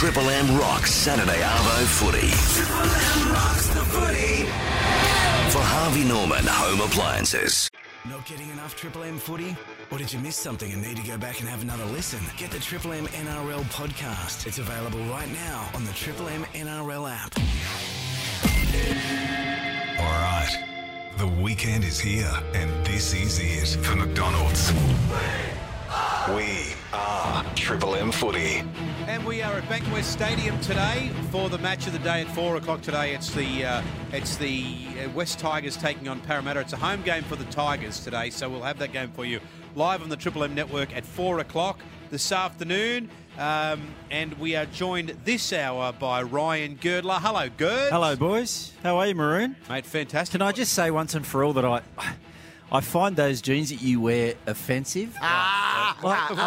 Triple M rocks Saturday Arvo footy. Triple M rocks the footy. For Harvey Norman Home Appliances. Not getting enough Triple M footy? Or did you miss something and need to go back and have another listen? Get the Triple M NRL podcast. It's available right now on the Triple M NRL app. All right, the weekend is here, and this is it for McDonald's. We are Triple M Footy. And we are at Bankwest Stadium today for the match of the day at 4 o'clock today. It's the West Tigers taking on Parramatta. It's a home game for the Tigers today, so we'll have that game for you live on the Triple M network at 4 o'clock this afternoon. And we are joined this hour by Ryan Girdler. Hello, Gird. Hello, boys. How are you, Maroon? Mate, fantastic. Can I just say once and for all that I find those jeans that you wear offensive. I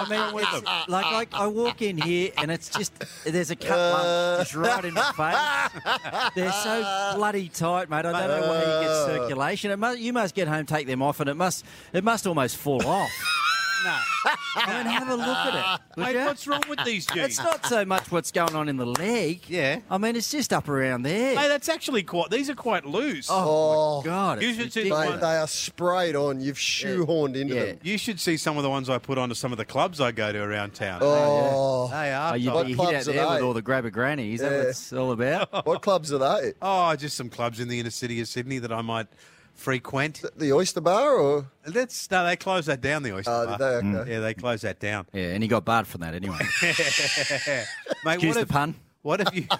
walk in here and it's just, there's a cut lunch just right in the face. They're so bloody tight, mate. I don't know why you get circulation. You must get home, take them off, and it must almost fall off. No. I mean, have a look at it. Mate, what's wrong with these jeans? It's not so much what's going on in the leg. Yeah. I mean, it's just up around there. Hey, that's actually these are quite loose. Oh, my God. You should see Mate, they are sprayed on. You've shoehorned into them. You should see some of the ones I put onto some of the clubs I go to around town. Oh, They are. You What hit out clubs are there with they? all the grabber granny. Is that what it's all about? what clubs are they? Oh, just some clubs in the inner city of Sydney that I might frequent. The Oyster Bar or? No, they closed that down, the Oyster Oh, Bar. did they? Okay. Yeah, they closed that down. Yeah, and he got barred from that anyway. Mate, Excuse the pun. What have you?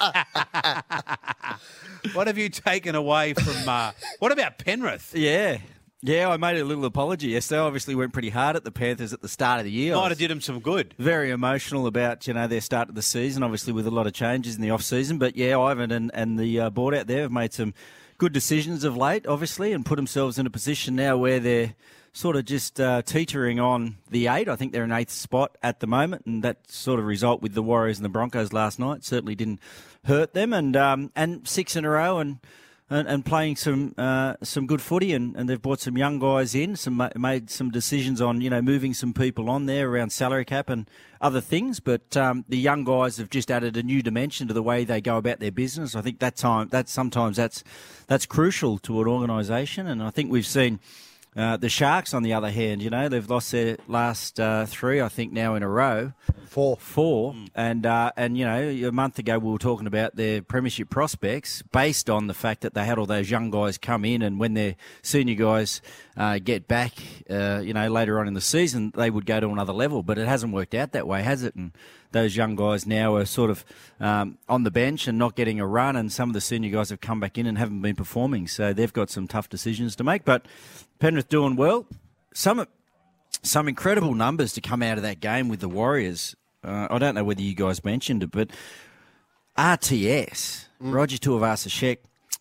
What have you taken away from? What about Penrith? Yeah, I made a little apology yesterday. I obviously went pretty hard at the Panthers at the start of the year. Might have did them some good. Very emotional about their start of the season, obviously with a lot of changes in the off season. But yeah, Ivan and the board out there have made some good decisions of late, obviously, and put themselves in a position now where they're sort of just teetering on the 8. I think they're in 8th spot at the moment, and that sort of result with the Warriors and the Broncos last night certainly didn't hurt them. And 6 in a row and playing some good footy, and they've brought some young guys in, made some decisions on moving some people on there around salary cap and other things. But the young guys have just added a new dimension to the way they go about their business. I think sometimes that's crucial to an organisation, and I think we've seen. The Sharks, on the other hand, they've lost their last 3, I think, now in a row. 4. And a month ago we were talking about their premiership prospects based on the fact that they had all those young guys come in, and when their senior guys get back, later on in the season, they would go to another level. But it hasn't worked out that way, has it? And those young guys now are sort of on the bench and not getting a run, and some of the senior guys have come back in and haven't been performing. So they've got some tough decisions to make. But Penrith doing well. Some incredible numbers to come out of that game with the Warriors. I don't know whether you guys mentioned it, but RTS, Roger Tuivasa-Sheck,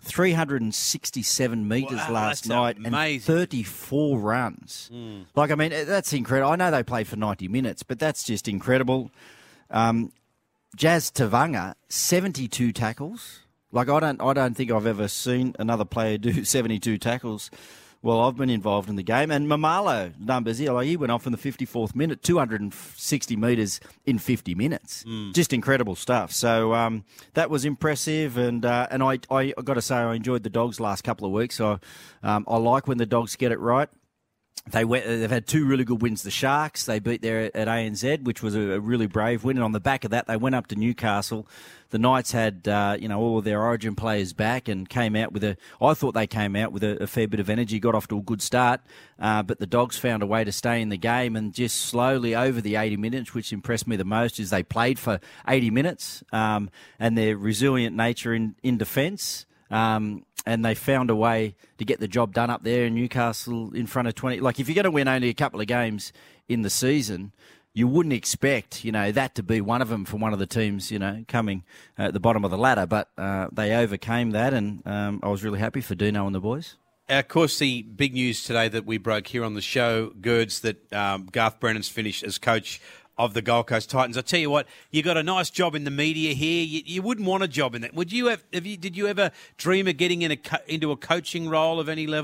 367 metres last night amazing. And 34 runs. That's incredible. I know they play for 90 minutes, but that's just incredible. Jazz Tavanga, 72 tackles. I don't think I've ever seen another player do 72 tackles. Well, I've been involved in the game. And Mamalo numbers, he went off in the 54th minute, 260 metres in 50 minutes. Just incredible stuff. So that was impressive. And I got to say, I enjoyed the Dogs last couple of weeks. So I like when the Dogs get it right. They've had 2 really good wins. The Sharks, they beat there at ANZ, which was a really brave win. And on the back of that, they went up to Newcastle. The Knights had, all of their Origin players back and I thought they came out with a fair bit of energy, got off to a good start. But the Dogs found a way to stay in the game, and just slowly over the 80 minutes, which impressed me the most, is they played for 80 minutes, and their resilient nature in defence. And they found a way to get the job done up there in Newcastle in front of 20. If you're going to win only a couple of games in the season, you wouldn't expect, that to be one of them for one of the teams, coming at the bottom of the ladder. But they overcame that, and I was really happy for Dino and the boys. Of course, the big news today that we broke here on the show, Gerds, that Garth Brennan's finished as coach of the Gold Coast Titans. I tell you what, you got a nice job in the media here. You wouldn't want a job in that. Would you have? Did you ever dream of getting into a coaching role of any level?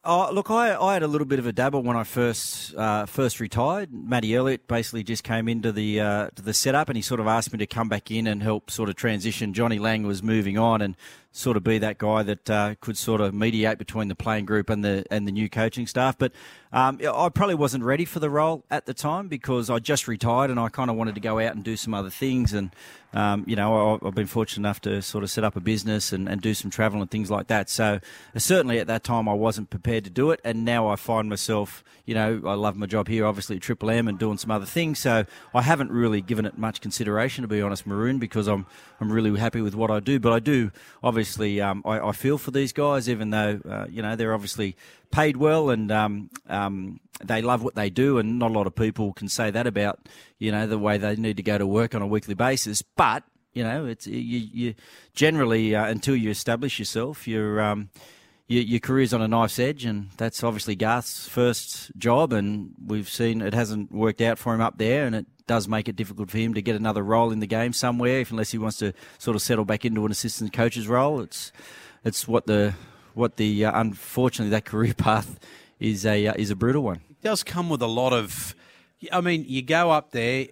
Look, I had a little bit of a dabble when I first retired. Matty Elliott basically just came into the setup, and he sort of asked me to come back in and help sort of transition. Johnny Lang was moving on and sort of be that guy that could sort of mediate between the playing group and the new coaching staff. But I probably wasn't ready for the role at the time because I just retired and I kind of wanted to go out and do some other things. And I've been fortunate enough to sort of set up a business and do some travel and things like that. So certainly at that time I wasn't prepared to do it, and now I find myself, I love my job here, obviously at Triple M, and doing some other things. So I haven't really given it much consideration, to be honest, Maroon, because I'm really happy with what I do. But I do, obviously, I feel for these guys, even though they're obviously paid well and they love what they do, and not a lot of people can say that about the way they need to go to work on a weekly basis. But it's you generally until you establish yourself, your career's on a knife's edge, and that's obviously Garth's first job, and we've seen it hasn't worked out for him up there, and it does make it difficult for him to get another role in the game somewhere, unless he wants to sort of settle back into an assistant coach's role. It's what the unfortunately that career path is a brutal one. It does come with a lot of. I mean, you go up there,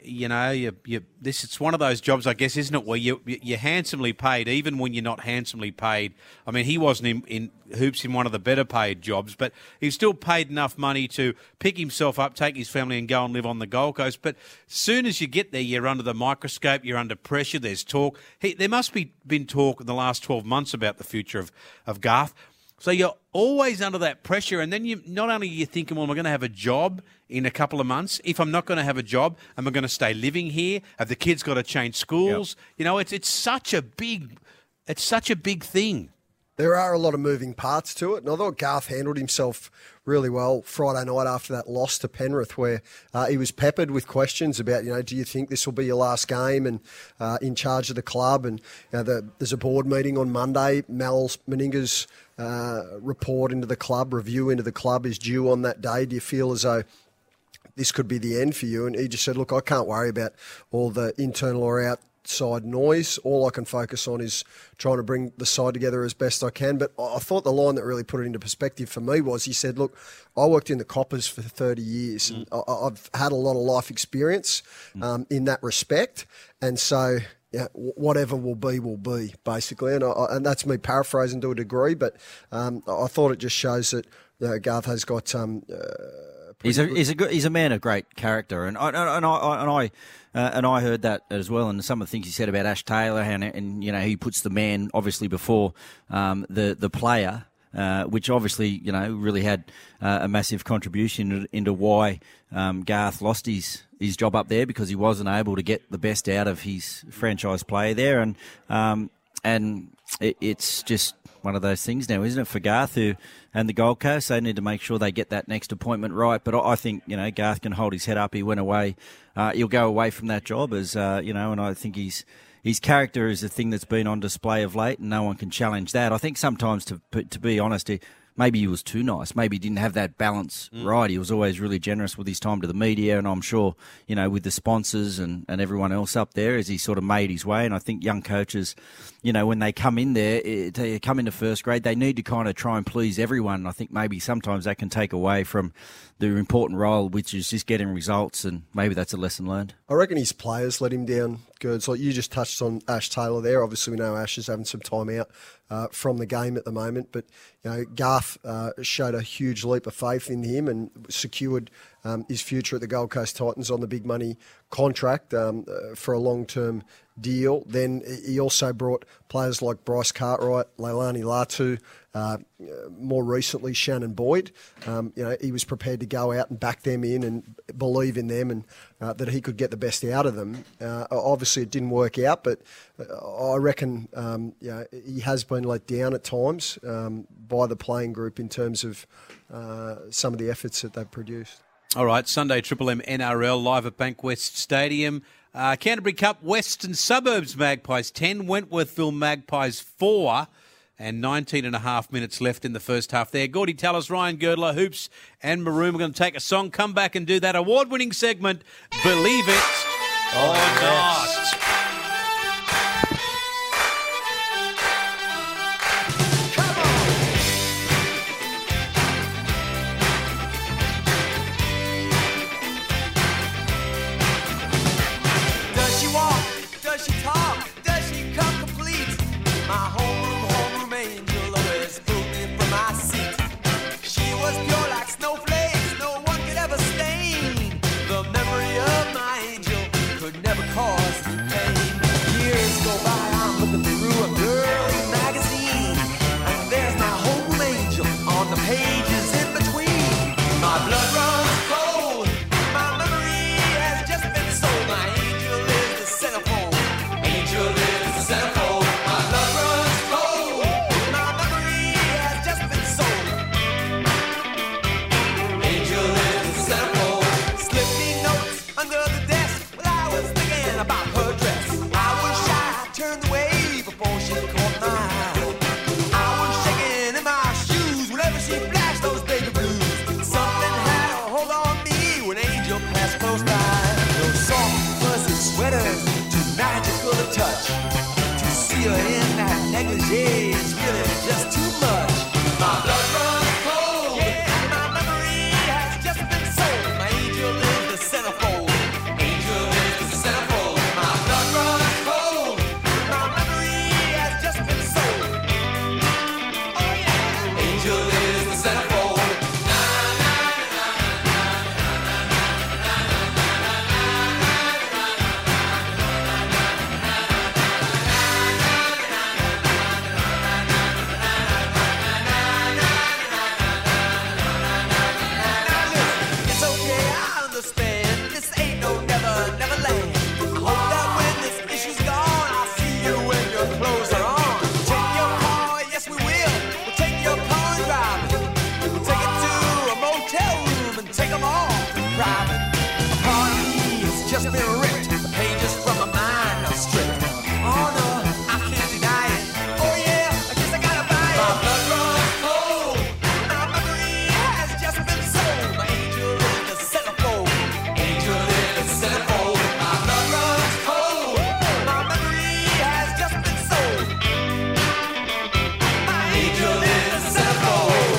it's one of those jobs, I guess, isn't it, where you're handsomely paid, even when you're not handsomely paid. I mean, he wasn't in hoops in one of the better paid jobs, but he's still paid enough money to pick himself up, take his family and go and live on the Gold Coast. But as soon as you get there, you're under the microscope, you're under pressure, there's talk. There must be been talk in the last 12 months about the future of Garth. So you're always under that pressure, and then not only are you thinking, well, am I going to have a job in a couple of months? If I'm not going to have a job, am I going to stay living here? Have the kids got to change schools? Yep. It's such a big thing. There are a lot of moving parts to it, and I thought Garth handled himself really well Friday night after that loss to Penrith, where he was peppered with questions about, do you think this will be your last game, and in charge of the club, and there's a board meeting on Monday. Mal Meninga's report into the club, review into the club is due on that day. Do you feel as though this could be the end for you? And he just said, look, I can't worry about all the internal or outside noise. All I can focus on is trying to bring the side together as best I can. But I thought the line that really put it into perspective for me was, he said, look, I worked in the Coppers for 30 years and I've had a lot of life experience in that respect. And so whatever will be, basically. And that's me paraphrasing to a degree, but I thought it just shows that Garth has got... He's a man of great character, and I heard that as well. And some of the things he said about Ash Taylor, and he puts the man obviously before the player, which obviously really had a massive contribution into why Garth lost his job up there, because he wasn't able to get the best out of his franchise player there, and it's just one of those things now, isn't it, for Garth and the Gold Coast? They need to make sure they get that next appointment right. But I think, Garth can hold his head up. He went away. He'll go away from that job and I think his character is a thing that's been on display of late, and no one can challenge that. I think sometimes, to be honest, maybe he was too nice. Maybe he didn't have that balance right. He was always really generous with his time to the media, and I'm sure, with the sponsors and everyone else up there, as he sort of made his way. And I think young coaches, when they come in there, they come into first grade, they need to kind of try and please everyone. And I think maybe sometimes that can take away from the important role, which is just getting results, and maybe that's a lesson learned. I reckon his players let him down, Gerds. Like you just touched on Ash Taylor there. Obviously, we know Ash is having some time out from the game at the moment, but Garth showed a huge leap of faith in him and secured his future at the Gold Coast Titans on the big money contract for a long-term deal. Then he also brought players like Bryce Cartwright, Leilani Latu, more recently Shannon Boyd. He was prepared to go out and back them in and believe in them, and that he could get the best out of them. Obviously, it didn't work out, but I reckon he has been let down at times by the playing group in terms of some of the efforts that they've produced. All right, Sunday Triple M NRL live at Bankwest Stadium. Canterbury Cup, Western Suburbs Magpies 10, Wentworthville Magpies 4, and 19 and a half minutes left in the first half there. Gordy Tallis, Ryan Girdler, Hoops and Maroon. We're going to take a song, come back and do that award-winning segment, Believe It or Not. touch. To see her in that negligee is really just too much. My blood runs cold. Yeah, my memory has just been sold. My angel is the centerfold. Angel is the centerfold. My blood runs cold. My memory has just been sold. Oh yeah. Angel is the centerfold. It's okay, I understand. This ain't no never, never land. I hope that when this issue's gone, I'll see you when your clothes are on. Take your car, yes we will. We'll take your car and drive it. We'll take it to a motel room and take them all private. A part of me has just been ripped. The pages from my mind are stripped. Oh no, I can't deny it. Oh yeah, I guess I gotta buy it. My blood runs cold. My memory has just been sold. My angel is the centerfold. Angel is the centerfold. My blood runs cold. My memory has just been sold. My angel is the centerfold.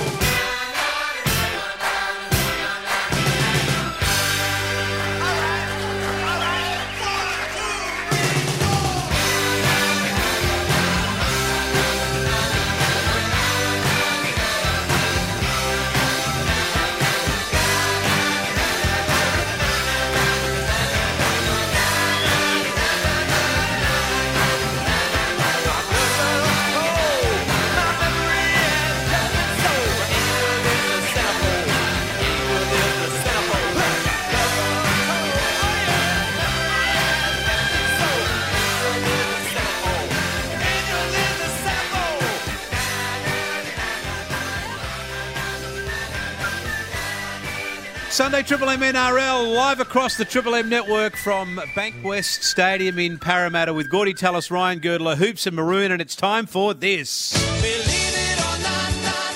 Sunday Triple M NRL live across the Triple M network from Bankwest Stadium in Parramatta with Gordy Tallis, Ryan Girdler, Hoops and Maroon, and it's time for this. Believe it or not,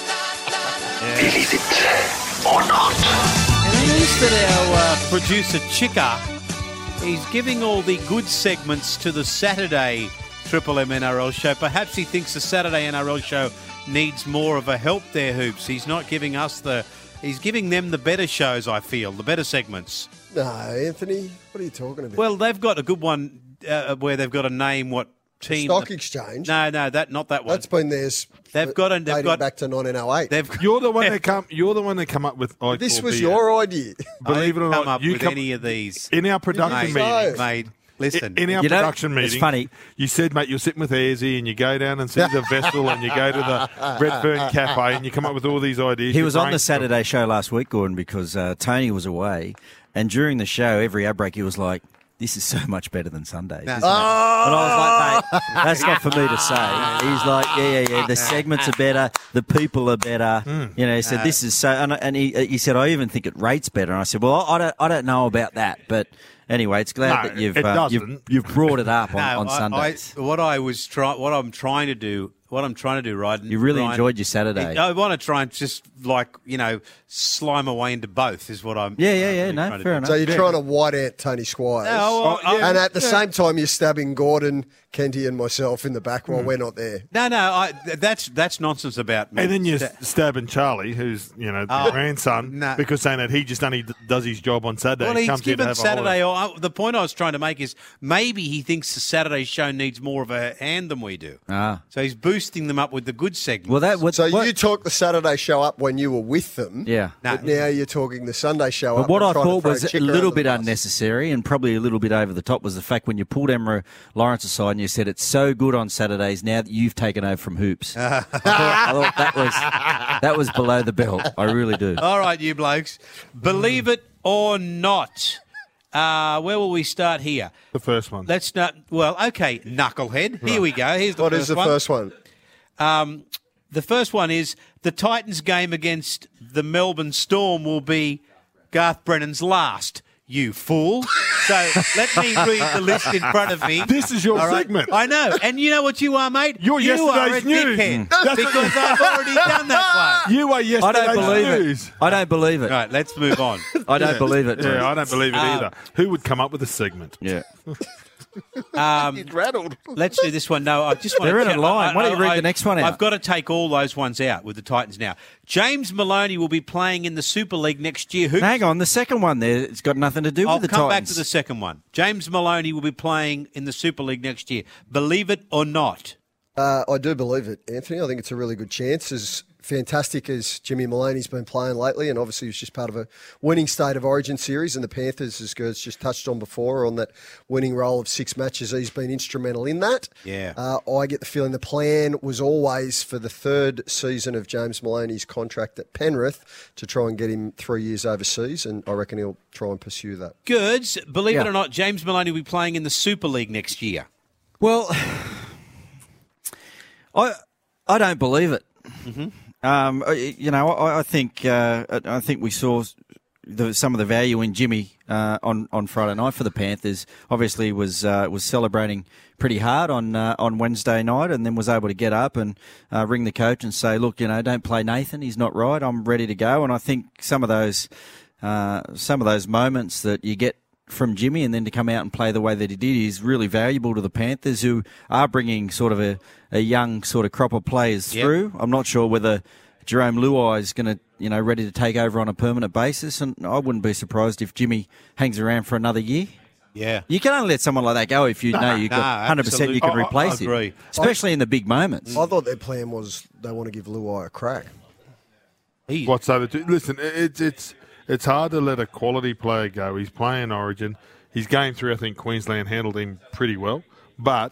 Believe it or not. And it is that our producer Chica, he's giving all the good segments to the Saturday Triple M NRL show. Perhaps he thinks the Saturday NRL show needs more of a help there, Hoops. He's not giving us he's giving them the better shows, I feel, the better segments. No, Anthony, what are you talking about? Well, they've got a good one where they've got to name what team. Stock Exchange. No, not that one. That's been theirs. They've got back to 1908. You're the one that come up with. This was your idea. Believe it or come not, up with any of these in our production meeting. Mate, listen. In our production meeting, it's funny. You said, mate, you're sitting with Airsy and you go down and see the vessel and you go to the Redfern Cafe and you come up with all these ideas. He was on the Saturday show last week, Gordon, because Tony was away. And during the show, every ad break, he was like, this is so much better than Sundays. Isn't it? And I was like, mate, that's not for me to say. He's like, yeah. The segments are better. The people are better. You know, he said, this is so... And he said, I even think it rates better. And I said, well, I don't know about that. But anyway, it's glad that you've brought it up on Sundays. What I'm trying to do, Ryan. You really enjoyed your Saturday. I want to try and just slime my way into both. Is what I'm. Yeah. No, fair enough. So you're trying to white out Tony Squires, and at the same time you're stabbing Gordon, Kenty, and myself in the back while we're not there. No, that's nonsense about me. And then you're stabbing Charlie, who's the grandson, because saying that he just only does his job on Saturday. Well, he's given Saturday. The point I was trying to make is maybe he thinks the Saturday show needs more of a hand than we do. So he's boosting them up with the good segments. You talked the Saturday show up when you were with them. Yeah. But now you're talking the Sunday show up. But what I thought was a little bit unnecessary and probably a little bit over the top was the fact when you pulled Emma Lawrence aside and you said it's so good on Saturdays now that you've taken over from Hoops. I thought that was below the belt. I really do. All right, you blokes. Believe it or not. Where will we start here? The first one. Let's start. Well, okay, knucklehead. Right. Here we go. Here's the What first is the one. first one? The first one is the Titans game against the Melbourne Storm will be Garth Brennan's last. You fool. So let me read the list in front of me. This is your segment. I know. And you know what you are, mate? You're yesterday's news. Because I've already done that one. You are yesterday's news. I don't believe it. All right, let's move on. I don't believe it. Yeah, I don't believe it either. Who would come up with a segment? Yeah. He's rattled. Let's do this one. No, I just want They're to in a line. Why don't you read the next one out? I've got to take all those ones out with the Titans now. James Maloney will be playing in the Super League next year. Hang on, the second one there, it's got nothing to do I'll with the come Titans. back to the second one. James Maloney will be playing in the Super League next year. Believe it or not. I do believe it, Anthony. I think it's a really good chance. As fantastic as Jimmy Maloney's been playing lately, and obviously he was just part of a winning State of Origin series, and the Panthers, as Gert's just touched on before, on that winning role of 6 matches, he's been instrumental in that. Yeah. I get the feeling the plan was always for the third season of James Maloney's contract at Penrith to try and get him 3 years overseas, and I reckon he'll try and pursue that. Gerds, believe it Yeah. or not, James Maloney will be playing in the Super League next year. Well, I don't believe it. I think we saw some of the value in Jimmy on Friday night for the Panthers. Obviously, was celebrating pretty hard on Wednesday night, and then was able to get up and ring the coach and say, "Look, don't play Nathan. He's not right. I'm ready to go." And I think some of those moments that you get from Jimmy, and then to come out and play the way that he did, is really valuable to the Panthers, who are bringing sort of a young sort of crop of players through. I'm not sure whether Jerome Luai is going to, ready to take over on a permanent basis, and I wouldn't be surprised if Jimmy hangs around for another year. Yeah. You can only let someone like that go if you know you've got 100% you can replace I agree. him, especially in the big moments. I thought their plan was they want to give Luai a crack. What's over to? Listen, it's hard to let a quality player go. He's playing Origin. His game through, I think Queensland handled him pretty well. But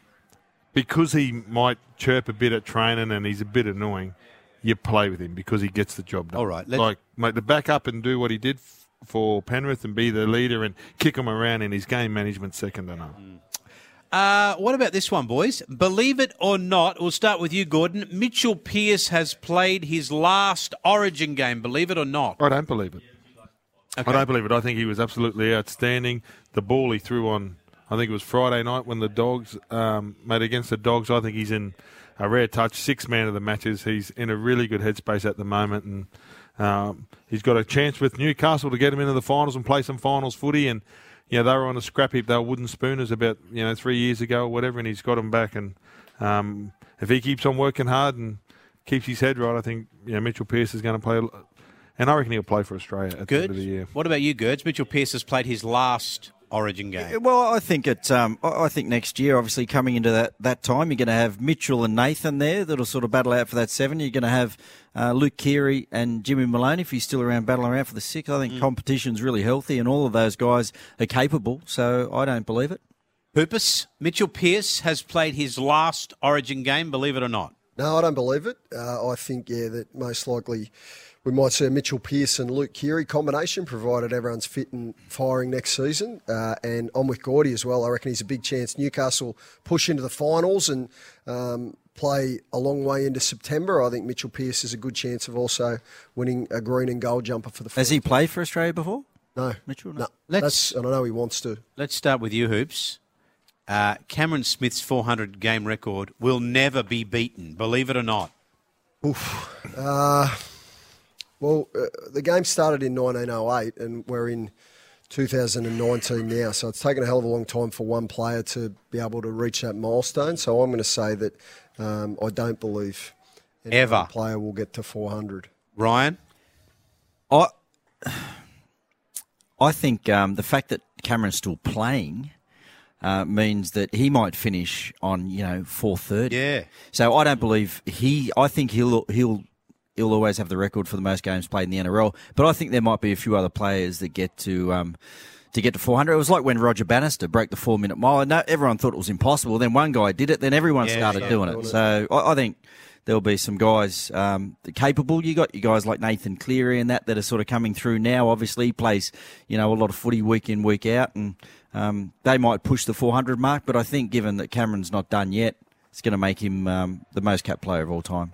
because he might chirp a bit at training and he's a bit annoying, you play with him because he gets the job done. All right. Mate, to back up and do what he did for Penrith and be the leader and kick him around in his game management, second to none. What about this one, boys? Believe it or not, we'll start with you, Gordon. Mitchell Pearce has played his last Origin game. Believe it or not? I don't believe it. Okay. I don't believe it. I think he was absolutely outstanding. The ball he threw on, I think it was Friday night when the Dogs made against the Dogs. I think he's in a rare touch, 6th man of the matches. He's in a really good headspace at the moment, and he's got a chance with Newcastle to get him into the finals and play some finals footy. And they were on a scrap heap. They were wooden spooners about 3 years ago or whatever, and he's got them back. And if he keeps on working hard and keeps his head right, I think Mitchell Pearce is going to play. And I reckon he'll play for Australia at the end of the year. What about you, Gerds? Mitchell Pearce has played his last Origin game. Well, I think I think next year, obviously coming into that time, you're going to have Mitchell and Nathan there that'll sort of battle out for that 7. You're going to have Luke Keary and Jimmy Maloney, if he's still around, battling around for the 6. I think competition's really healthy, and all of those guys are capable. So I don't believe it. Hoopus, Mitchell Pearce has played his last Origin game. Believe it or not? No, I don't believe it. I think, that most likely we might see a Mitchell Pearce and Luke Keary combination, provided everyone's fit and firing next season. And I'm with Gordy as well. I reckon he's a big chance Newcastle push into the finals and play a long way into September. I think Mitchell Pearce is a good chance of also winning a green and gold jumper for the Has he played for Australia before? No. Mitchell? No. Let's- And I know he wants to. Let's start with you, Hoops. Cameron Smith's 400 game record will never be beaten. Believe it or not? Well, the game started in 1908 and we're in 2019 now, so it's taken a hell of a long time for one player to be able to reach that milestone. So I'm going to say that I don't believe any Ever. other player will get to 400. Ryan? I think the fact that Cameron's still playing means that he might finish on 430. Yeah. So I don't believe I think he'll always have the record for the most games played in the NRL. But I think there might be a few other players that get to 400. It was like when Roger Bannister broke the 4-minute mile. And everyone thought it was impossible. Then one guy did it. Then everyone started doing it. So I think there'll be some guys capable. You got you guys like Nathan Cleary and that are sort of coming through now. Obviously, he plays a lot of footy week in, week out, and they might push the 400 mark. But I think given that Cameron's not done yet, it's going to make him the most capped player of all time.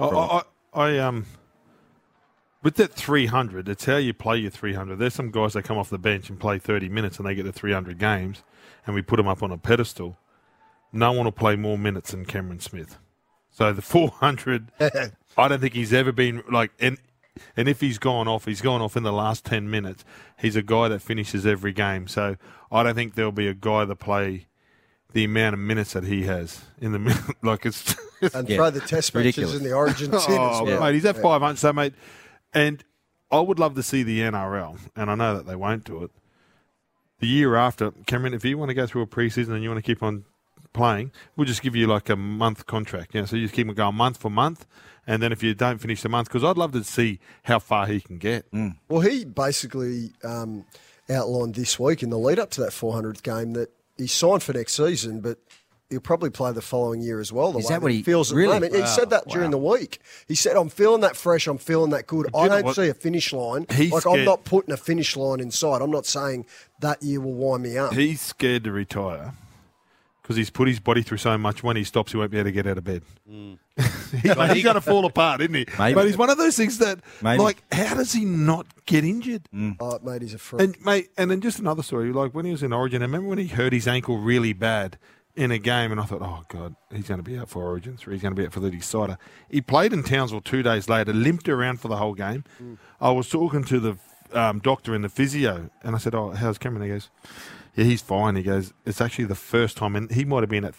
With that 300, it's how you play your 300. There's some guys that come off the bench and play 30 minutes and they get to 300 games, and we put them up on a pedestal. No one will play more minutes than Cameron Smith. So the 400, I don't think he's ever been like. And if he's gone off in the last 10 minutes. He's a guy that finishes every game. So I don't think there'll be a guy that play the amount of minutes that he has in the like it's And throw the test Ridiculous. matches in the Origins in as oh, well. mate, he's at 5 months, so mate, and I would love to see the NRL, and I know that they won't do it. The year after, Cameron, if you want to go through a preseason and you want to keep on playing, we'll just give you like a month contract. So you just keep it going month for month, and then if you don't finish the month, because I'd love to see how far he can get. Well, he basically outlined this week in the lead up to that 400th game that he's signed for next season, but he'll probably play the following year as well. Is that what he feels at really? the moment? He said that during the week. He said, "I'm feeling that fresh. I'm feeling that good. But I you know don't what? see a finish line. He's I'm scared. not putting a finish line inside. I'm not saying that year will wind me up." He's scared to retire because he's put his body through so much. When he stops, he won't be able to get out of bed. He's going to fall apart, isn't he? Maybe. But he's one of those things that, Maybe. like, how does he not get injured? Oh, mate, he's a freak. And mate, and then just another story. Like when he was in Origin, I remember when he hurt his ankle really bad in a game, and I thought, oh god, he's going to be out for Origin 3. He's going to be out for the decider. He played in Townsville 2 days later, limped around for the whole game. I was talking to the doctor and the physio, and I said, "Oh, how's Cameron?" He goes, "Yeah, he's fine." He goes, "It's actually the first time," and he might have been at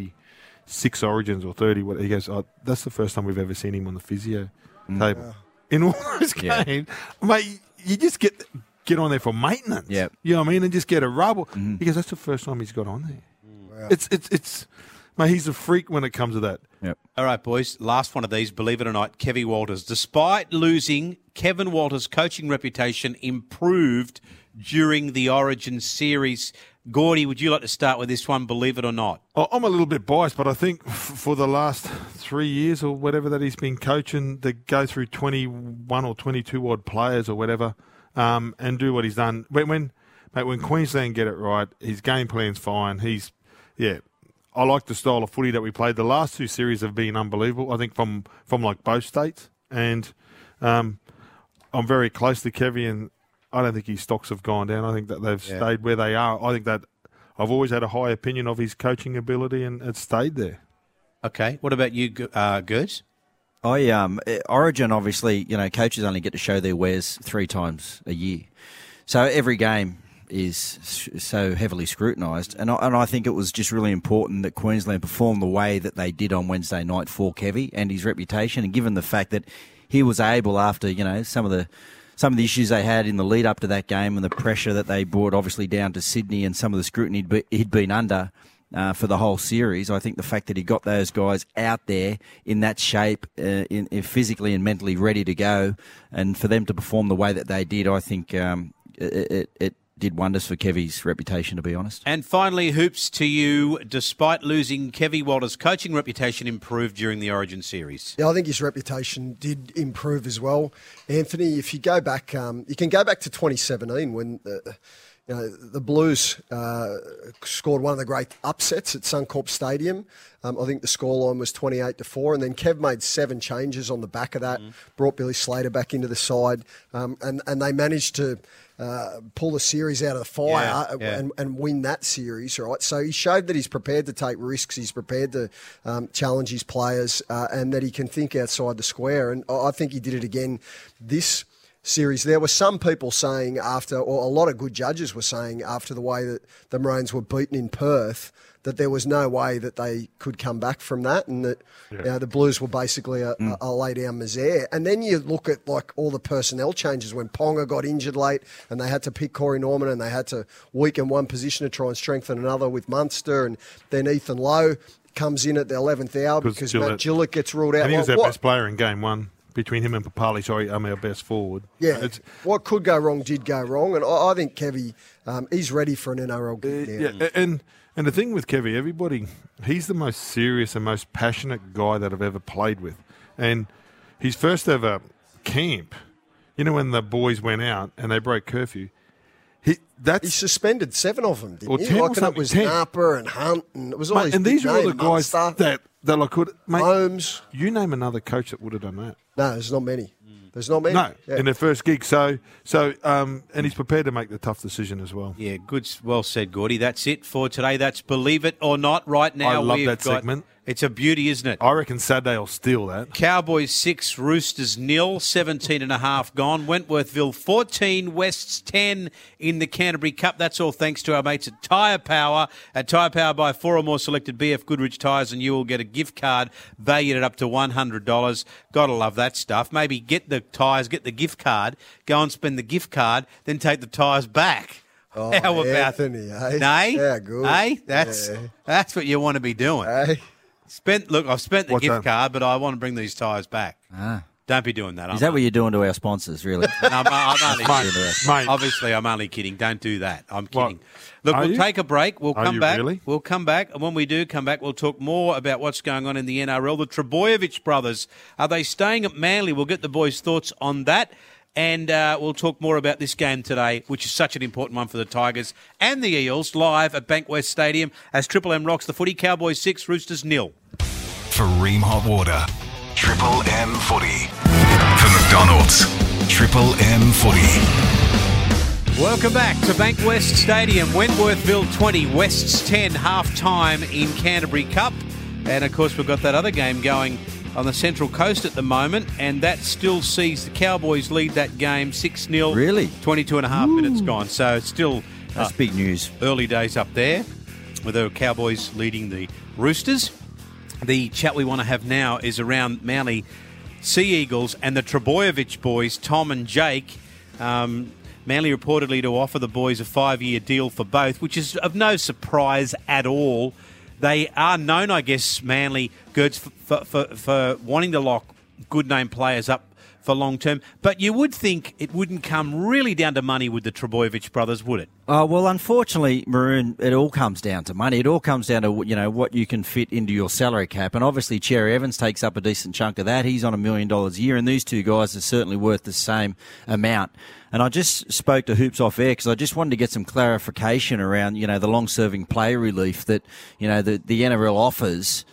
36 Origins or 30. He goes, "Oh, that's the first time we've ever seen him on the physio table in all those games, mate." You just get on there for maintenance. Yep. You know what I mean? And just get a rubble. He goes, "That's the first time he's got on there." It's mate, he's a freak when it comes to that. Yep. All right, boys. Last one of these. Believe it or not, Kevin Walters. Despite losing, Kevin Walters' coaching reputation improved during the Origin series. Gordy, would you like to start with this one? Believe it or not. I'm a little bit biased, but I think for the last 3 years or whatever that he's been coaching, they go through 21 or 22 odd players or whatever, and do what he's done. When Queensland get it right, his game plan's fine. I like the style of footy that we played. The last two series have been unbelievable, I think, from like both states. And I'm very close to Kevy, and I don't think his stocks have gone down. I think that they've stayed where they are. I think that I've always had a high opinion of his coaching ability, and it's stayed there. Okay. What about you, Gers? Origin, obviously, coaches only get to show their wares 3 times a year. So every game is so heavily scrutinised, and I think it was just really important that Queensland performed the way that they did on Wednesday night for Kevy and his reputation, and given the fact that he was able, after some of the issues they had in the lead up to that game and the pressure that they brought obviously down to Sydney and some of the scrutiny he'd been under for the whole series. I think the fact that he got those guys out there in that shape, in physically and mentally ready to go, and for them to perform the way that they did, I think it did wonders for Kevy's reputation, to be honest. And finally, Hoops, to you. Despite losing, Kevy Walters' coaching reputation improved during the Origin series. Yeah, I think his reputation did improve as well. Anthony, if you go back, you can go back to 2017 when the Blues scored one of the great upsets at Suncorp Stadium. I think the scoreline was 28-4, and then Kev made 7 changes on the back of that, brought Billy Slater back into the side, and they managed to pull the series out of the fire and win that series, right? So he showed that he's prepared to take risks, he's prepared to challenge his players, and that he can think outside the square. And I think he did it again this series. There were some people saying after, or a lot of good judges were saying after the way that the Maroons were beaten in Perth, that there was no way that they could come back from that, and that the Blues were basically a lay-down misère. And then you look at like all the personnel changes when Ponga got injured late and they had to pick Corey Norman and they had to weaken one position to try and strengthen another with Munster, and then Ethan Lowe comes in at the 11th hour because Matt Gillett gets ruled out. And he was our best player in game one. Between him and Papali, our best forward. Yeah, what could go wrong did go wrong, and I think Kevy, he's ready for an NRL gig now. And the thing with Kevy, he's the most serious and most passionate guy that I've ever played with. And his first ever camp, when the boys went out and they broke curfew, he suspended 7 of them, didn't he? 10 and it was Napa and Hunt, and it was all these and these big are all the names, guys that Holmes. You name another coach that would have done that. No, there's not many. There's not many. No, in their first gig. So, and he's prepared to make the tough decision as well. Yeah, good. Well said, Gordy. That's it for today. That's Believe It or Not. Right now, I love that segment. It's a beauty, isn't it? I reckon Saturday will steal that. Cowboys 6, Roosters 0, 17.5 gone. Wentworthville 14, Wests 10 in the Canterbury Cup. That's all thanks to our mates at Tyre Power. At Tyre Power, buy 4 or more selected BF Goodrich tyres and you will get a gift card valued at up to $100. Gotta love that stuff. Maybe get the tyres, get the gift card, go and spend the gift card, then take the tyres back. Oh, How about Anthony, eh? Nay? Yeah, good. That's what you want to be doing. Eh? I've spent the What's gift that? card, but I want to bring these tyres back. Ah. Don't be doing that. Is that what you're doing to our sponsors, really? No, I'm only kidding. Mate. Obviously, I'm only kidding. Don't do that. I'm What? kidding. Look, Are we'll you? take a break. We'll Are come you back. really? We'll come back. And when we do come back, we'll talk more about what's going on in the NRL. The Trebojevic brothers, are they staying at Manly? We'll get the boys' thoughts on that. And we'll talk more about this game today, which is such an important one for the Tigers and the Eels, live at Bankwest Stadium as Triple M rocks the footy. Cowboys 6, Roosters 0. For Ream Hot Water, Triple M Footy. For McDonald's, Triple M Footy. Welcome back to Bankwest Stadium. Wentworthville 20, Wests 10, half-time in Canterbury Cup. And, of course, we've got that other game going on the Central Coast at the moment, and that still sees the Cowboys lead that game 6-0. Really? 22 and a half minutes gone. So it's still That's big news. early days up there with the Cowboys leading the Roosters. The chat we want to have now is around Manly Sea Eagles and the Trebojevic boys, Tom and Jake. Manly reportedly to offer the boys a 5-year deal for both, which is of no surprise at all. They are known, I guess, Manly, Gerds, for wanting to lock good-name players up for long-term. But you would think it wouldn't come really down to money with the Trebojevic brothers, would it? Well, unfortunately, Maroon, it all comes down to money. It all comes down to, what you can fit into your salary cap. And obviously, Cherry Evans takes up a decent chunk of that. He's on $1 million a year, and these two guys are certainly worth the same amount. And I just spoke to Hoops off air because I just wanted to get some clarification around, the long-serving player relief that, the NRL offers,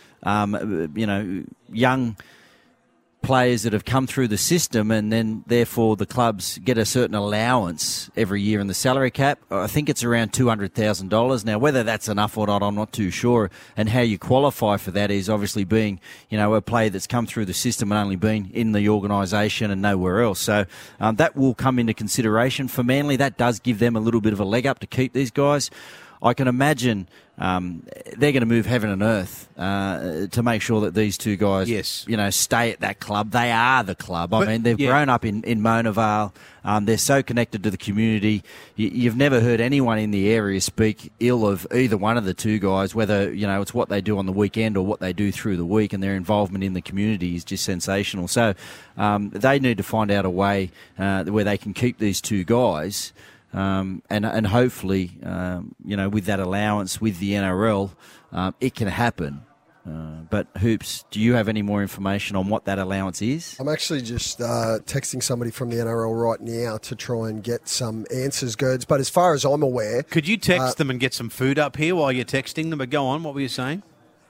young players that have come through the system, and then therefore the clubs get a certain allowance every year in the salary cap. I think it's around $200,000. Now, whether that's enough or not, I'm not too sure. And how you qualify for that is obviously being, a player that's come through the system and only been in the organisation and nowhere else. So that will come into consideration for Manly. That does give them a little bit of a leg up to keep these guys. I can imagine they're going to move heaven and earth to make sure that these two guys, stay at that club. They are the club. I mean, they've grown up in Mona Vale. They're so connected to the community. You've never heard anyone in the area speak ill of either one of the two guys, whether, it's what they do on the weekend or what they do through the week, and their involvement in the community is just sensational. So they need to find out a way where they can keep these two guys. And hopefully, with that allowance with the NRL, it can happen. But Hoops, do you have any more information on what that allowance is? I'm actually just texting somebody from the NRL right now to try and get some answers, Gerds. But as far as I'm aware... Could you text them and get some food up here while you're texting them? But go on, what were you saying?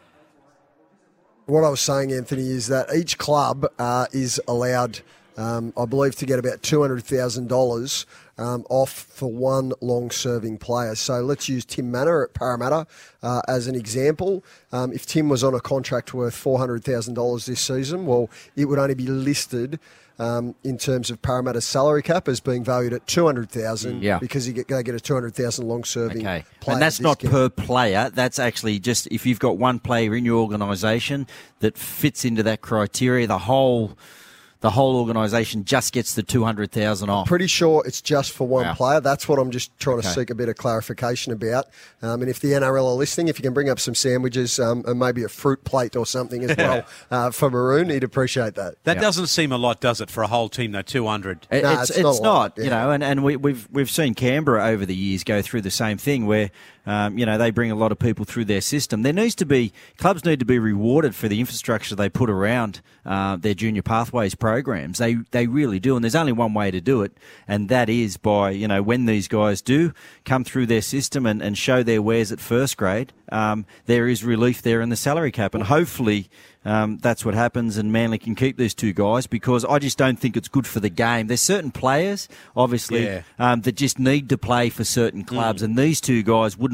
What I was saying, Anthony, is that each club is allowed, I believe, to get about $200,000 off for one long-serving player. So let's use Tim Manor at Parramatta as an example. If Tim was on a contract worth $400,000 this season, well, it would only be listed in terms of Parramatta's salary cap as being valued at $200,000 because they get a $200,000 long-serving player. And that's not per player. That's actually just if you've got one player in your organisation that fits into that criteria, the whole organisation just gets the $200,000 off. Pretty sure it's just for one player. That's what I'm just trying to seek a bit of clarification about. And if the NRL are listening, if you can bring up some sandwiches and maybe a fruit plate or something as well for Maroon, he'd appreciate that. That doesn't seem a lot, does it, for a whole team, though, 200? It's not, and we've seen Canberra over the years go through the same thing where, they bring a lot of people through their system. Clubs need to be rewarded for the infrastructure they put around their junior pathways programs. They really do, and there's only one way to do it, and that is by, when these guys do come through their system and show their wares at first grade, there is relief there in the salary cap, and hopefully that's what happens, and Manly can keep these two guys, because I just don't think it's good for the game. There's certain players, obviously, that just need to play for certain clubs, and these two guys wouldn't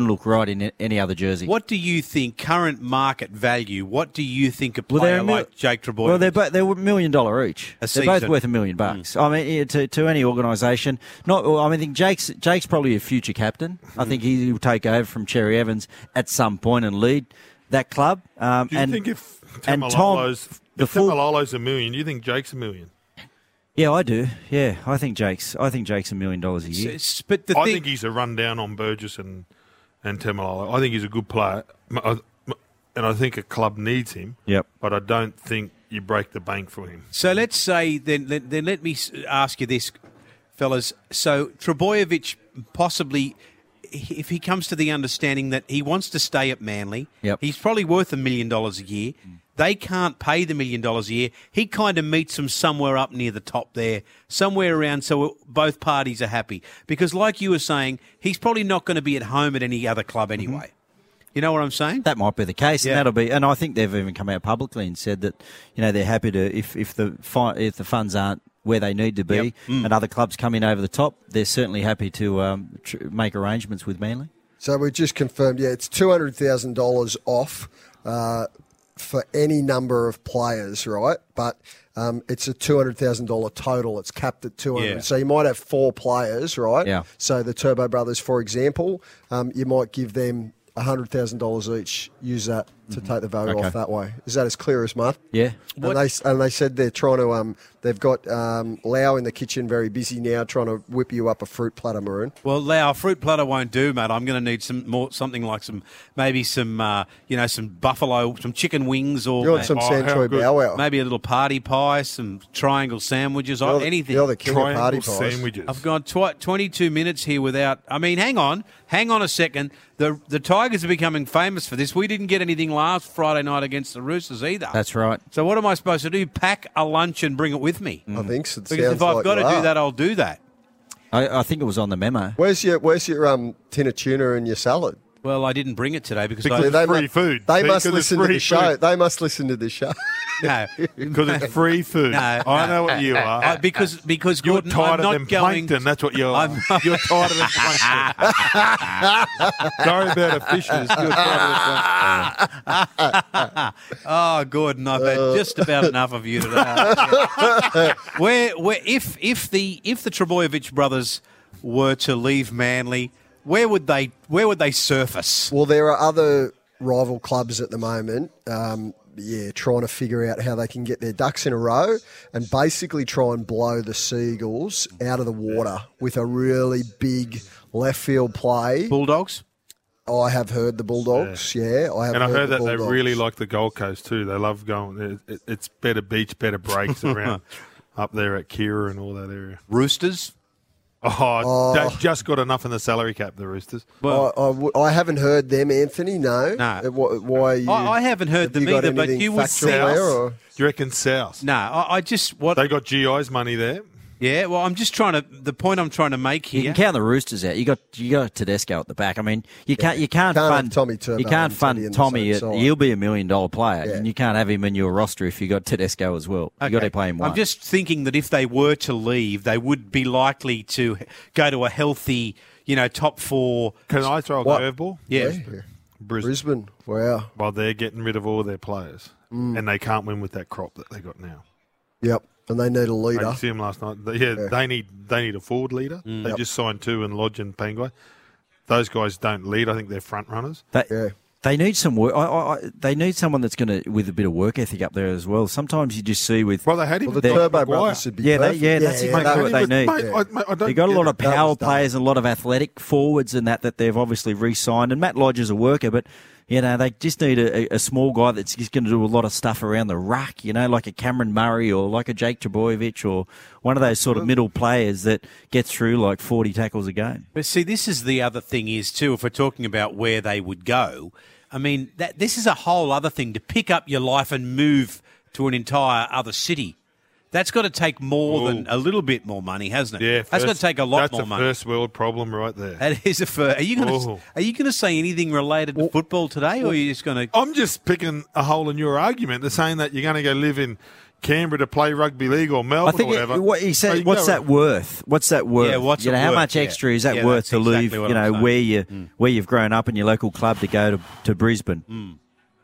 wouldn't look right in any other jersey. What do you think, current market value, what do you think a Well, player they're like Jake Trbojevic? Well, they're $1 million each. A They're both season. worth $1 million. I mean, to any organisation. I think Jake's probably a future captain. I think he'll take over from Cherry Evans at some point and lead that club. Do you think if Tamalolo's $1 million, do you think Jake's $1 million? Yeah, I do. Yeah, I think Jake's $1 million a year. But I think he's a rundown on Burgess and Tamalolo. I think he's a good player, and I think a club needs him. Yep. But I don't think you break the bank for him. So let's say, then let me ask you this, fellas. So Trbojevic possibly, if he comes to the understanding that he wants to stay at Manly, Yep. he's probably worth $1 million a year. They can't pay the $1 million a year. He kind of meets them somewhere up near the top there, somewhere around so both parties are happy. Because like you were saying, he's probably not going to be at home at any other club anyway. You know what I'm saying? That might be the case, Yeah. and I think they've even come out publicly and said that they're happy to if the funds aren't where they need to be and other clubs come in over the top, they're certainly happy to make arrangements with Manly. So we just confirmed, it's $200,000 off for any number of players, right? But it's a $200,000 total. It's capped at $200,000. Yeah. So you might have 4 players, right? Yeah. So the Turbo Brothers, for example, you might give them $100,000 each. Use that to take the vote Okay. off that way. Is that as clear as mud? Yeah. And they said they're trying to. They've got Lau in the kitchen, very busy now, trying to whip you up a fruit platter, Maroon. Well, Lau, fruit platter won't do, mate. I'm going to need something like some buffalo, some chicken wings, or You want some how Santroy good. Bow Wow? maybe a little party pie, some triangle sandwiches, You're the- anything. You're the king of party Triangle pies. sandwiches. I've gone 22 minutes here without. I mean, hang on a second. The Tigers are becoming famous for this. We didn't get anything last Friday night against the Roosters either. That's right. So what am I supposed to do? Pack a lunch and bring it with me? I think so. It Because if sounds I've like got to you do are. that, I'll do that. I think it was on the memo. Where's your tin of tuna and your salad? Well, I didn't bring it today because Because I, it's free food. They See, must 'cause it's listen to free the show. food. They must listen to the show. no, Because it's free food. No, I know what you are. because You're Gordon, tired I'm of not them going. plankton. That's what you are. You're tired of them plankton. Sorry about the fishes. You're tired of them plankton. Oh, Gordon, I've had just about enough of you today. where if the Trbojevic brothers were to leave Manly, where would they surface? Well, there are other rival clubs at the moment, trying to figure out how they can get their ducks in a row and basically try and blow the Seagulls out of the water with a really big left field play. Bulldogs? I have heard the Bulldogs, I have And I heard the that they Bulldogs. really like the Gold Coast too. They love going. It's better beach, better breaks around up there at Kira and all that area. Roosters? They just got enough in the salary cap, the Roosters. Well, I haven't heard them, Anthony, no. No. Why are you... I haven't heard have them you got either, but anything you would factual see. there, or- Do you reckon South? No, I just what? They got GI's money there. Yeah, well, I'm just trying to. The point I'm trying to make You here. can count the Roosters out. You got Tedesco at the back. I mean, you can't Can't have fund Tommy Turbo You can't and Teddy fund in the Tommy. same side. He'll be $1 million player, Yeah. and you can't have him in your roster if you got Tedesco as well. You got to play him one. I'm just thinking that if they were to leave, they would be likely to go to a healthy, top 4. Can I throw a What? curveball? Yeah. Brisbane, wow. While they're getting rid of all their players, and they can't win with that crop that they got now. Yep, and they need a I leader. see them last night. They need a forward leader. They just signed 2 in Lodge and Pangai. Those guys don't lead. I think they're front runners. They need some work. They need someone that's going to with a bit of work ethic up there as well. Sometimes you just see with Well, they had him. Well, the with Turbo Maguire. Brothers would be Yeah, perfect. that's exactly what they need. Mate, I don't they got a get lot it. of power was done. players and a lot of athletic forwards and that they've obviously re-signed. And Matt Lodge is a worker, but they just need a small guy that's just going to do a lot of stuff around the ruck. Like a Cameron Murray or like a Jake Trbojevic or one of those sort of middle players that gets through like 40 tackles a game. But see, this is the other thing is too. If we're talking about where they would go, I mean, this is a whole other thing to pick up your life and move to an entire other city. That's got to take more than a little bit more money, hasn't it? Yeah, that's got to take a lot more That's a money. first world problem right there. That is a first. Are you going to say anything related to football today, or are you just going to? I'm just picking a hole in your argument. They're saying that you're going to go live in, Canberra to play rugby league or Melbourne I think or whatever. what he Oh, said. you What's go that worth? What's that worth? Yeah, what's you know, it how worth? much Yeah. extra is that Yeah, worth that's to leave? exactly what You know, I'm saying. where you've grown up in your local club to go to Brisbane.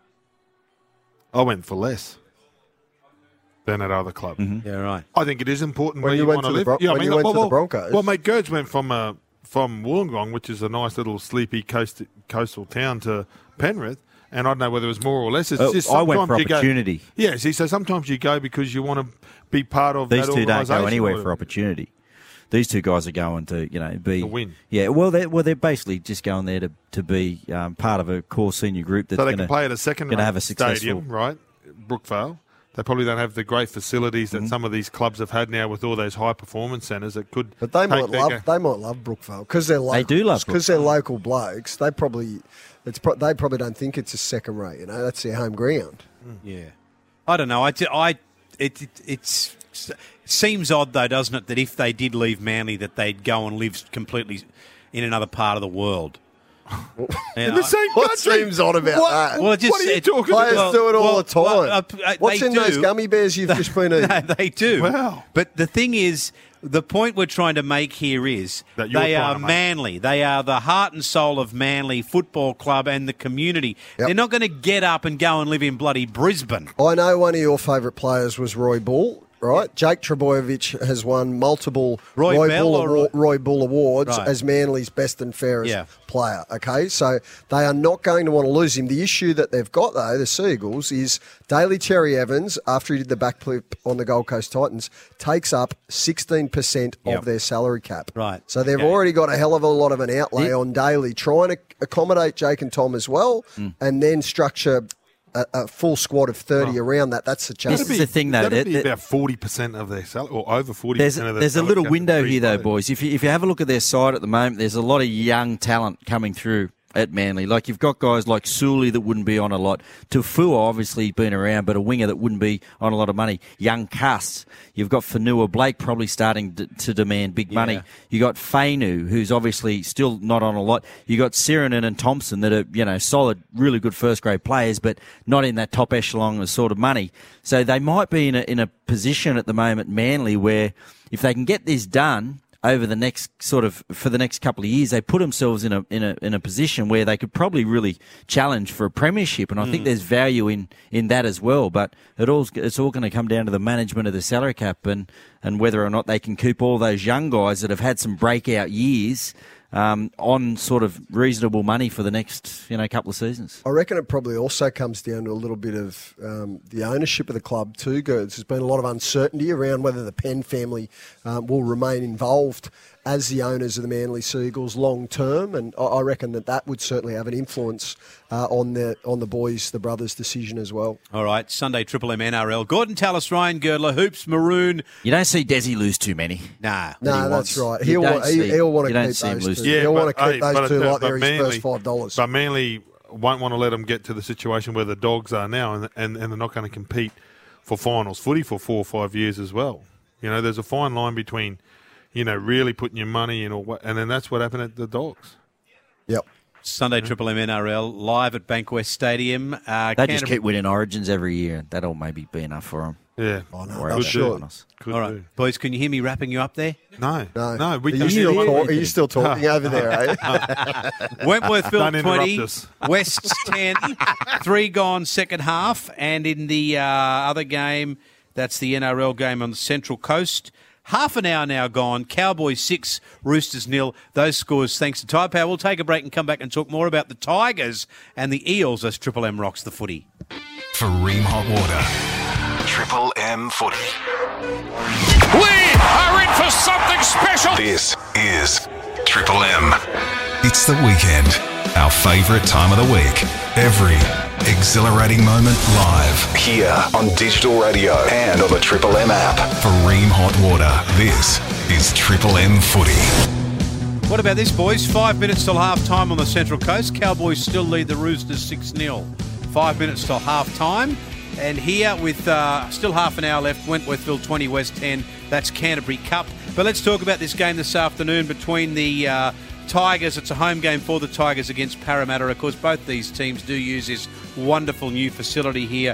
I went for less than at other club. Yeah, right. I think it is important When where you you went want to the live. Bron- when you went to the Broncos. Well, mate, Gerds went from Wollongong, which is a nice little sleepy coastal town, to Penrith. And I don't know whether it was more or less. It's just I went sometimes for you go- opportunity. Yeah, see, so sometimes you go because you want to be part of These that two don't go organisation anywhere or for whatever. opportunity. These two guys are going to, be To win. Yeah, they're basically just going there to be part of a core senior group that's So they going can play at a second gonna have a successful stadium, right? Brookvale. They probably don't have the great facilities Mm-hmm. that some of these clubs have had now with all those high performance centres that could. But they take might their love game. they might love Brookvale because they're local. They do love because they're local blokes. They probably don't think it's a second rate. That's their home ground. Yeah. I don't know. It seems odd, though, doesn't it, that if they did leave Manly, that they'd go and live completely in another part of the world. In the same What country. seems odd about that? Well, What are you talking Players about? do it all the time. What's they in those do. gummy bears you've just been eating? No, they do. Wow. But the thing is, the point we're trying to make here is That you're they trying are to make. Manly. They are the heart and soul of Manly Football Club and the community. Yep. They're not going to get up and go and live in bloody Brisbane. I know one of your favourite players was Roy Bull, right? Jake Trebojevic has won multiple Roy Bell or Roy Bull awards Right. as Manly's best and fairest Yeah. player, okay? So they are not going to want to lose him. The issue that they've got, though, the Seagulls, is Daly Cherry Evans, after he did the backflip on the Gold Coast Titans, takes up 16% Yep. of their salary cap. Right. So they've Okay. already got a hell of a lot of an outlay Yeah. on Daly, trying to accommodate Jake and Tom as well, and then structure a full squad of 30 around that. That's the challenge. This is the thing, though. That'd be that- about 40% of their salary, or over 40%. There's of their a salary little cap window to here, though, pre-played. boys. If you have a look at their side at the moment, there's a lot of young talent coming through at Manly. Like, you've got guys like Sully that wouldn't be on a lot. Tufua obviously been around, but a winger that wouldn't be on a lot of money. Young Cuss. You've got Fanua Blake probably starting to demand big money. Yeah. You got Fainu, who's obviously still not on a lot. You got Sirenen and Thompson that are, solid, really good first-grade players, but not in that top echelon of sort of money. So they might be in a position at the moment, Manly, where if they can get this done over the next for the next couple of years, they put themselves in a position where they could probably really challenge for a premiership, and I think there's value in that as well. But it's all going to come down to the management of the salary cap and whether or not they can keep all those young guys that have had some breakout years on sort of reasonable money for the next couple of seasons. I reckon it probably also comes down to a little bit of the ownership of the club too, Gerds. There's been a lot of uncertainty around whether the Penn family will remain involved as the owners of the Manly Seagulls long term, and I reckon that would certainly have an influence on the boys, the brothers' decision as well. All right, Sunday Triple M NRL. Gordon Tallis, Ryan Girdler, Hoops, Maroon. You don't see Desi lose too many. Nah. No, he that's wants. right. You He'll don't want see- to you keep don't see him those lose two. too He'll want to keep but those two like but they're his Manly- first $5. But Manly won't want to let them get to the situation where the Dogs are now, and they're not going to compete for finals footy for 4 or 5 years as well. There's a fine line between, really putting your money in, and then that's what happened at the Dogs. Yep. Sunday Triple M NRL live at Bankwest Stadium. They just keep winning Origins every year. That'll maybe be enough for them. Yeah. Oh, no, Worry they'll about sure. it. Could All right, do. boys, can you hear me wrapping you up there? No. Are We you, don't still need are you still talking over there, eh? Wentworthville Don't interrupt 20, us. Wests 10, 3 gone second half. And in the other game, that's the NRL game on the Central Coast, half an hour now gone. Cowboys 6, Roosters 0. Those scores thanks to Tyre Power. We'll take a break and come back and talk more about the Tigers and the Eels as Triple M rocks the footy. For Ream Hot Water, Triple M Footy. We are in for something special. This is Triple M. It's the weekend, our favourite time of the week. Every exhilarating moment live. Here on digital radio and on the Triple M app. For Ream Hot Water, this is Triple M Footy. What about this, boys? 5 minutes till half time on the Central Coast. Cowboys still lead the Roosters 6-0. 5 minutes till half time. And here with still half an hour left, Wentworthville 20, West 10. That's Canterbury Cup. But let's talk about this game this afternoon between the Tigers. It's a home game for the Tigers against Parramatta. Of course, both these teams do use this wonderful new facility here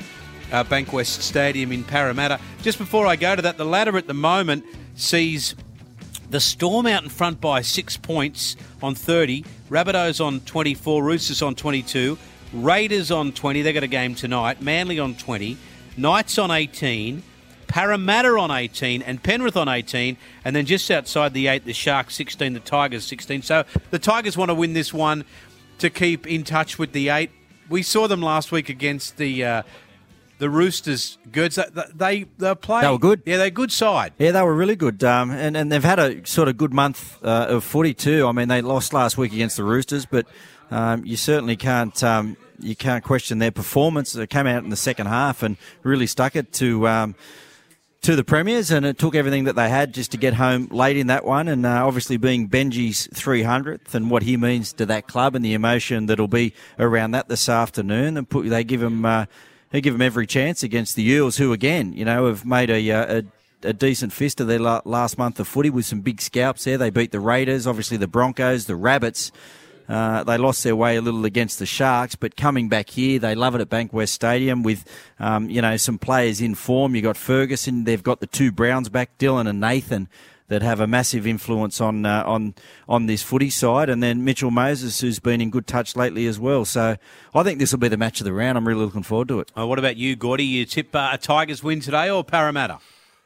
Bankwest Stadium in Parramatta. Just before I go to that, the ladder at the moment sees the Storm out in front by 6 points on 30. Rabbitohs on 24. Roosters on 22. Raiders on 20. They got a game tonight. Manly on 20. Knights on 18. Parramatta on 18 and Penrith on 18, and then just outside the 8, the Sharks 16, the Tigers 16. So the Tigers want to win this one to keep in touch with the 8. We saw them last week against the Roosters. Goods. They playing. They were good. Yeah, they're a good side. Yeah, they were really good, and they've had a sort of good month of footy too. I mean, they lost last week against the Roosters, but you certainly can't. You can't question their performance. They came out in the second half and really stuck it to the Premiers, and it took everything that they had just to get home late in that one. And obviously being Benji's 300th and what he means to that club and the emotion that'll be around that this afternoon, and they give him every chance against the Eels, who again, have made a decent fist of their last month of footy with some big scalps there. They beat the Raiders, obviously the Broncos, the Rabbits. They lost their way a little against the Sharks, but coming back here, they love it at Bankwest Stadium with, some players in form. You got Ferguson, they've got the 2 Browns back, Dylan and Nathan, that have a massive influence on this footy side, and then Mitchell Moses, who's been in good touch lately as well. So I think this will be the match of the round. I'm really looking forward to it. What about you, Gordy? You tip a Tigers win today or Parramatta?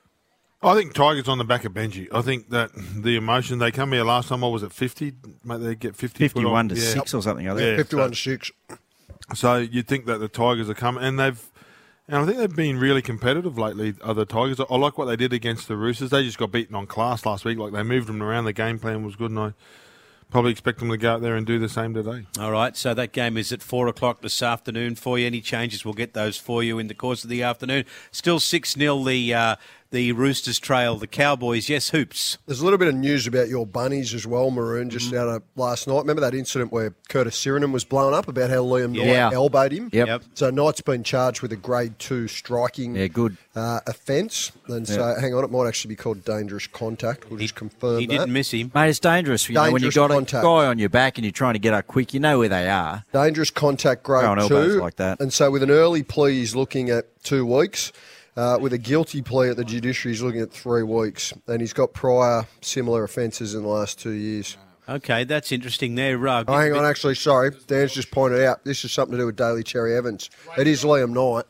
I think Tigers on the back of Benji. I think that the emotion, they come here last time, what was it, 50? They get 50 51 to 6 or something, I think. Yeah, 51 to 6. So you'd think that the Tigers are coming, and I think they've been really competitive lately, other Tigers. I like what they did against the Roosters. They just got beaten on class last week. Like, they moved them around. The game plan was good, and I probably expect them to go out there and do the same today. All right, so that game is at 4 o'clock this afternoon for you. Any changes, we'll get those for you in the course of the afternoon. Still 6-0 the Roosters trail the Cowboys. Yes, Hoops. There's a little bit of news about your bunnies as well, Maroon, just out of last night. Remember that incident where Curtis Sirenan was blown up about how Liam Knight elbowed him? Yep. So Knight's been charged with a grade 2 striking offence. And so, hang on, it might actually be called dangerous contact. We'll just confirm that. He didn't miss him. Mate, it's dangerous. When you've got contact. A guy on your back and you're trying to get up quick, you know where they are. Dangerous contact grade 2. Like that. And so with an early plea, he's looking at 2 weeks. With a guilty plea at the judiciary, he's looking at 3 weeks. And he's got prior similar offences in the last 2 years. Okay, that's interesting there. Hang on, actually, sorry. Dan's just pointed out this is something to do with Daly Cherry Evans. It is Liam Knight.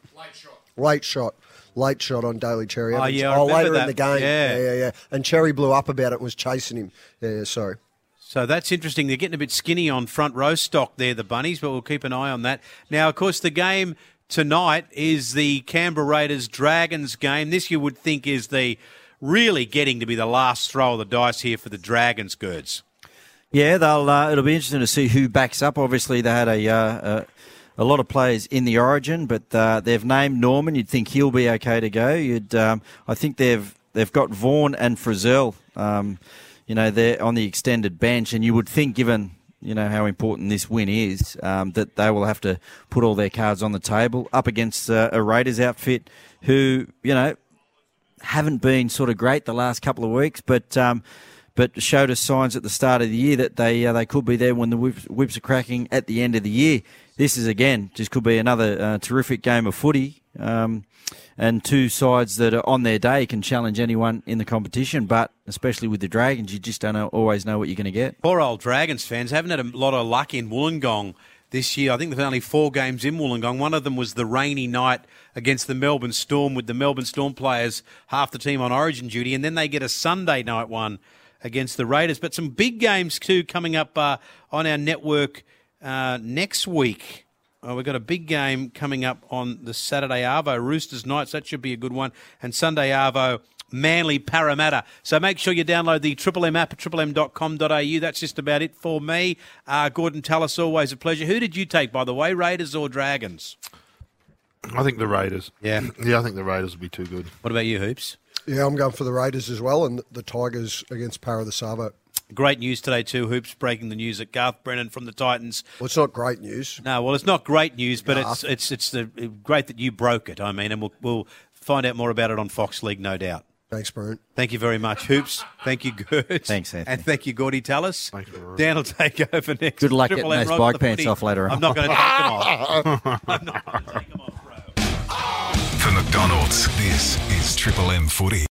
Late shot on Daly Cherry Evans. Oh, yeah, I remember later that. in the game. Yeah. And Cherry blew up about it and was chasing him. Yeah, sorry. So that's interesting. They're getting a bit skinny on front row stock there, the Bunnies, but we'll keep an eye on that. Now, of course, the game tonight is the Canberra Raiders Dragons game. This you would think is the really getting to be the last throw of the dice here for the Dragons, Gerds. Yeah, it'll be interesting to see who backs up. Obviously, they had a lot of players in the Origin, but they've named Norman. You'd think he'll be okay to go. I think they've got Vaughan and Frizzell. They're on the extended bench, and you would think, given how important this win is, that they will have to put all their cards on the table up against a Raiders outfit who, haven't been sort of great the last couple of weeks, but showed us signs at the start of the year that they could be there when the whips are cracking at the end of the year. This is, again, just could be another terrific game of footy, and 2 sides that are on their day can challenge anyone in the competition, but especially with the Dragons, you just don't always know what you're going to get. Poor old Dragons fans haven't had a lot of luck in Wollongong this year. I think there's only 4 games in Wollongong. One of them was the rainy night against the Melbourne Storm, with the Melbourne Storm players, half the team on Origin duty, and then they get a Sunday night one against the Raiders. But some big games too coming up on our network next week. We've got a big game coming up on the Saturday Arvo, Roosters Knights. That should be a good one. And Sunday Arvo, Manly Parramatta. So make sure you download the Triple M app at triplem.com.au. That's just about it for me. Gordon Tallis, always a pleasure. Who did you take, by the way, Raiders or Dragons? I think the Raiders. Yeah. Yeah, I think the Raiders will be too good. What about you, Hoops? Yeah, I'm going for the Raiders as well, and the Tigers against Para the Savo. Great news today too, Hoops, breaking the news that Garth Brennan from the Titans. Well, it's not great news. No, well, it's not great news, but it's great that you broke it. I mean, and we'll find out more about it on Fox League, no doubt. Thanks, Brent. Thank you very much, Hoops. Thank you, Gert. Thanks, Anthony. And thank you, Gordy Tallis. Thanks, Maroon. Dan will take over next. Good luck Triple getting M those Rod bike pants off later on. I'm not going to take them off. I'm not going to take them off, bro. McDonald's. This is Triple M Footy.